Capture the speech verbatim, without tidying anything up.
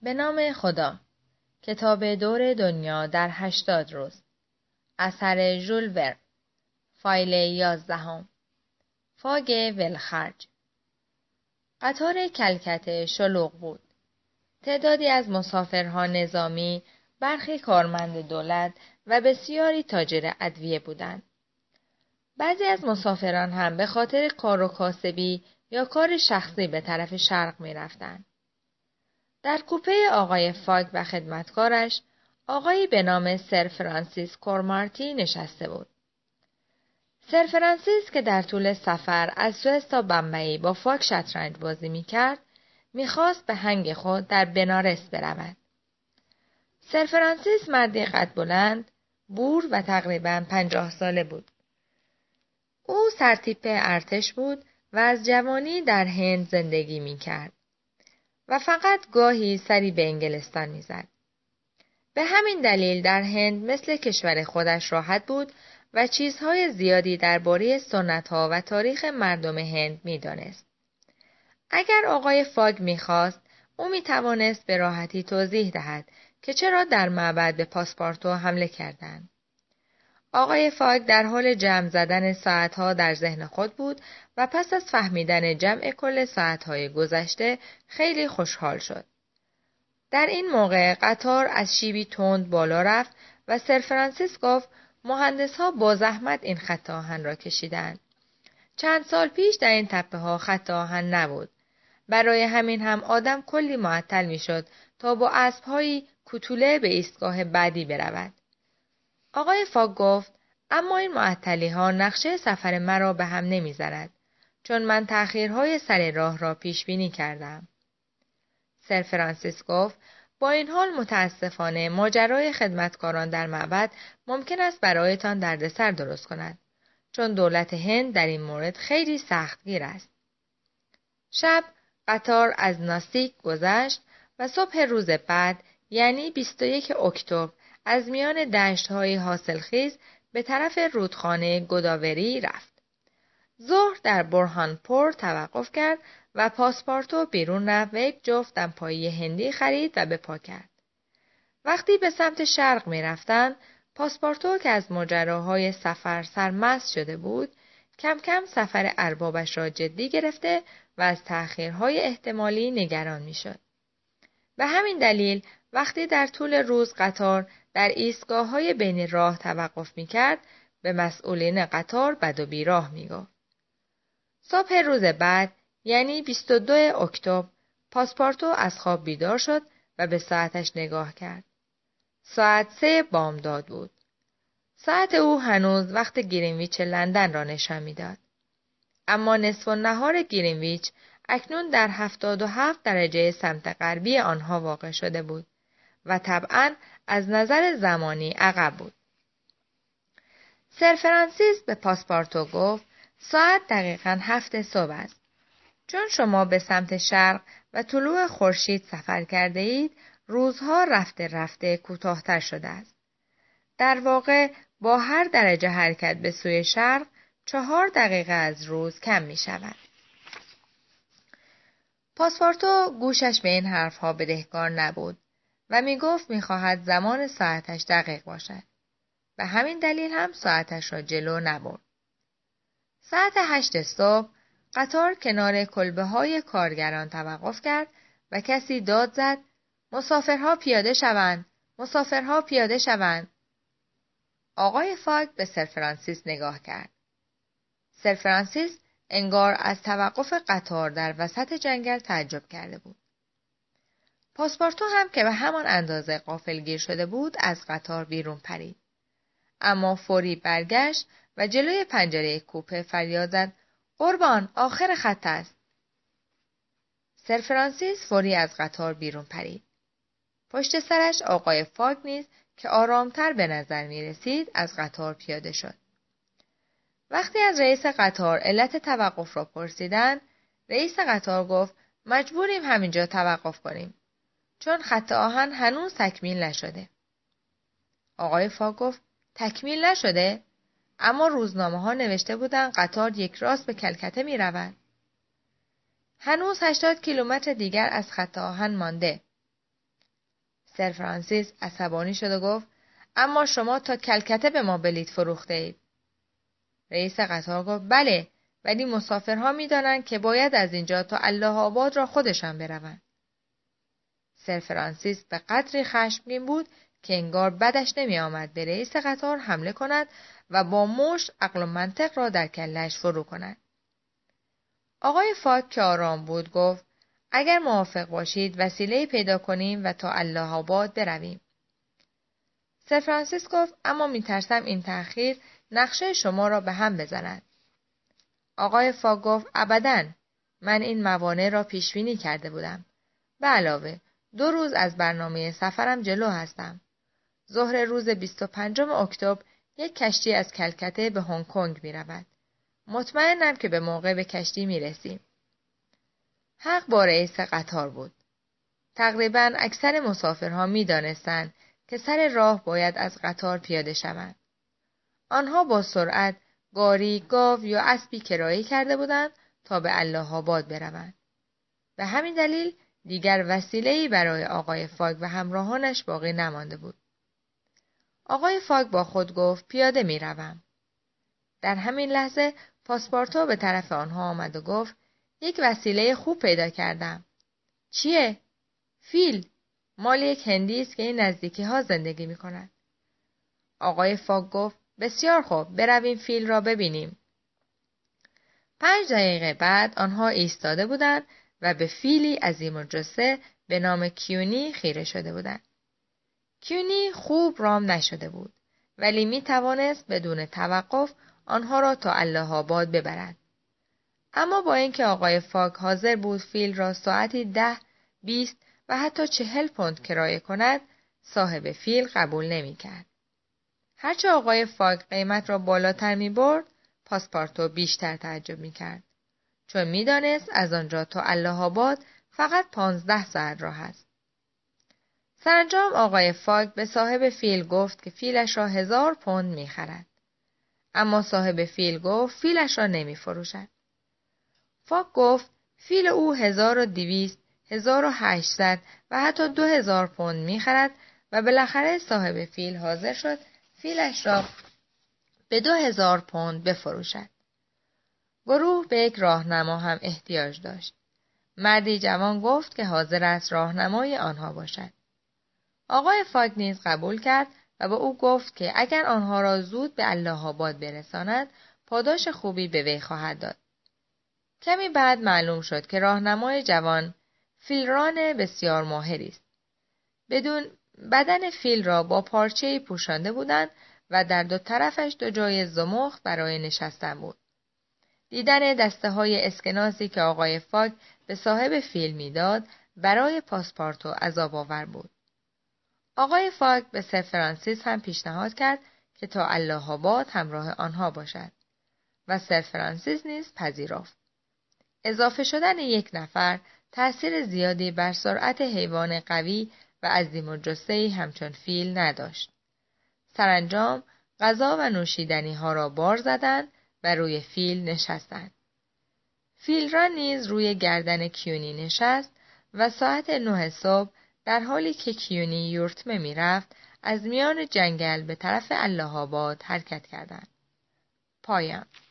به نام خدا. کتاب دور دنیا در هشتاد روز. اثر ژول ورن. فایل یازدهم. فاگ ولخرج. قطار کلکته شلوغ بود. تعدادی از مسافرها نظامی، برخی کارمند دولت و بسیاری تاجر ادویه بودند. بعضی از مسافران هم به خاطر کار و کاسبی یا کار شخصی به طرف شرق می رفتند. در کوپه آقای فاگ و خدمتکارش، آقایی به نام سر فرانسیس کورمارتی نشسته بود. سر فرانسیس که در طول سفر از سوئیس تا بمبئی با فاگ شطرنج بازی می کرد، می خواست به هنگ خود در بنارس برود. سر فرانسیس مردی قد بلند، بور و تقریباً پنجاه ساله بود. او سرتیپ ارتش بود و از جوانی در هند زندگی می کرد و فقط گاهی سری به انگلستان می زد. به همین دلیل در هند مثل کشور خودش راحت بود و چیزهای زیادی درباره سنت‌ها و تاریخ مردم هند می دانست. اگر آقای فاگ می خواست، او می توانست به راحتی توضیح دهد که چرا در معبد به پاسپارتو حمله کردند. آقای فاگ در حال جمع زدن ساعتها در ذهن خود بود و پس از فهمیدن جمع کل ساعتهای گذشته خیلی خوشحال شد. در این موقع قطار از شیبی تند بالا رفت و سر فرانسیس گفت مهندس‌ها با زحمت این خط آهن را کشیدند. چند سال پیش در این تپه ها خط آهن نبود. برای همین هم آدم کلی معطل می شد تا با اسب‌هایی کوتوله به ایستگاه بعدی برود. آقای فاگ گفت اما این معطلی ها نقشه سفر مرا به هم نمی زند، چون من تأخیرهای سر راه را پیش بینی کردم. سر فرانسیس گفت با این حال متاسفانه ماجرای خدمتکاران در معبد ممکن است برایتان دردسر درست کند، چون دولت هند در این مورد خیلی سختگیر است. شب قطار از ناسیک گذشت و صبح روز بعد یعنی بیست و یک اکتبر از میان دشت‌های حاصلخیز به طرف رودخانه گوداوری رفت. ظهر در برهانپور توقف کرد و پاسپارتو بیرون رفت و یک جفت دمپایی هندی خرید و به پا کرد. وقتی به سمت شرق می رفتند، پاسپارتو که از ماجراهای سفر سرمست شده بود، کم کم سفر اربابش را جدی گرفته و از تأخیرهای احتمالی نگران می شد. به همین دلیل وقتی در طول روز قطار در ایستگاه‌های بین راه توقف می‌کرد، به مسئولین قطار بد و بیراه می‌گفت. صبح روز بعد یعنی بیست و دو اکتبر پاسپارتو از خواب بیدار شد و به ساعتش نگاه کرد. ساعت سه بامداد بود. ساعت او هنوز وقت گرینویچ لندن را نشان می‌داد. اما نصف النهار گرینویچ اکنون در هفتاد و هفت درجه سمت غربی آنها واقع شده بود و طبعاً از نظر زمانی عقب بود. سر فرانسیس به پاسپارتو گفت ساعت دقیقاً هفت صبح است. چون شما به سمت شرق و طلوع خورشید سفر کرده اید، روزها رفته رفته کوتاه‌تر شده است. در واقع با هر درجه حرکت به سوی شرق، چهار دقیقه از روز کم می شود. پاسپارتو گوشش به این حرفها بدهکار نبود و می گفت می خواهد زمان ساعتش دقیق باشد. به همین دلیل هم ساعتش را جلو نبرد. ساعت هشت صبح قطار کنار کلبه های کارگران توقف کرد و کسی داد زد مسافرها پیاده شوند، مسافرها پیاده شوند. آقای فاگ به سر فرانسیس نگاه کرد. سر فرانسیس انگار از توقف قطار در وسط جنگل تعجب کرده بود. پاسپارتو هم که به همان اندازه غافلگیر شده بود از قطار بیرون پرید. اما فوری برگشت و جلوی پنجره کوپه فریاد زد قربان، آخر خط است. سر فرانسیس فوری از قطار بیرون پرید. پشت سرش آقای فاگ نیز که آرامتر به نظر می رسید از قطار پیاده شد. وقتی از رئیس قطار علت توقف را پرسیدند، رئیس قطار گفت مجبوریم همینجا توقف کنیم، چون خط آهن هنوز تکمیل نشده. آقای فاگ گفت تکمیل نشده؟ اما روزنامه ها نوشته بودند قطار یک راست به کلکته می رود. هنوز هشتاد کیلومتر دیگر از خط آهن مانده. سر فرانسیس عصبانی شد و گفت اما شما تا کلکته به ما بلیط فروخته اید. رئیس قطار گفت بله، ولی مسافرها می دانند که باید از اینجا تا الله آباد را خودشان بروند. سر فرانسیس به قدری خشمگین بود که انگار بدش نمی آمد به رئیس قطار حمله کند و با مشت عقل و منطق را در کله‌اش فرو کند. آقای فاک که آرام بود گفت اگر موافق باشید وسیله پیدا کنیم و تا الله آباد برویم. سر فرانسیس گفت اما می ترسم این تأخیر نقشه شما را به هم بزند. آقای فاک گفت ابداً، من این موانع را پیش بینی کرده بودم. به علاوه دو روز از برنامه سفرم جلو هستم. ظهر روز بیست و پنجم اکتبر یک کشتی از کلکته به هنگ کنگ می رود. مطمئنم که به موقع به کشتی می رسیم. حق با رئیس قطار بود. تقریباً اکثر مسافرها می دانستند که سر راه باید از قطار پیاده شوند. آنها با سرعت گاری، گاو یا اسبی کرایه کرده بودند تا به الله آباد بروند. به همین دلیل دیگر وسیله‌ای برای آقای فاک و همراهانش باقی نمانده بود. آقای فاک با خود گفت پیاده می روم. در همین لحظه پاسپارتو به طرف آنها آمد و گفت یک وسیله خوب پیدا کردم. چیه؟ فیل. مال یک هندی است که این نزدیکی ها زندگی می کند. آقای فاک گفت بسیار خوب، برویم فیل را ببینیم. پنج دقیقه بعد آنها ایستاده بودند و به فیلی عظیم الجثه به نام کیونی خیره شده بودند. کیونی خوب رام نشده بود، ولی می توانست بدون توقف آنها را تا الله آباد ببرد. اما با اینکه آقای فاک حاضر بود فیل را ساعتی ده، بیست و حتی چهل پوند کرایه کند، صاحب فیل قبول نمی کرد. هرچه آقای فاک قیمت را بالاتر می برد، پاسپارتو بیشتر تعجب می کرد. چون می دانست از آنجا تا الله آباد فقط پانزده ساعت راه است. سرانجام آقای فاک به صاحب فیل گفت که فیلش را هزار پوند می خرد. اما صاحب فیل گفت فیلش را نمی فروشد. فاک گفت فیل او هزار و دویست، هزار و هشتصد و حتی دو هزار پوند می خرد و بالاخره صاحب فیل حاضر شد فیلش را به دو هزار پوند بفروشد. گروه به یک راهنما هم احتیاج داشت. مردی جوان گفت که حاضر است راهنمای آنها باشد. آقای فاک نیز قبول کرد و به او گفت که اگر آنها را زود به الله آباد برساند، پاداش خوبی به وی خواهد داد. کمی بعد معلوم شد که راهنمای جوان فیلران بسیار ماهری است. بدون بدن فیل را با پارچه‌ای پوشانده بودند و در دو طرفش دو جای زمخت برای نشستن بود. دیدن دسته های اسکناسی که آقای فاک به صاحب فیل میداد برای پاسپارتو عذاب آور بود. آقای فاک به سر فرانسیس هم پیشنهاد کرد که تا الله آباد همراه آنها باشد و سر فرانسیس نیز پذیرفت. اضافه شدن یک نفر تأثیر زیادی بر سرعت حیوان قوی و عظیم الجثه‌ای همچون فیل نداشت. سرانجام غذا و نوشیدنی ها را بار زدند و روی فیل نشستند. فیلران نیز روی گردن کیونی نشست و ساعت نه صبح در حالی که کیونی یورتمه می رفت از میان جنگل به طرف الله آباد حرکت کردند. پایان.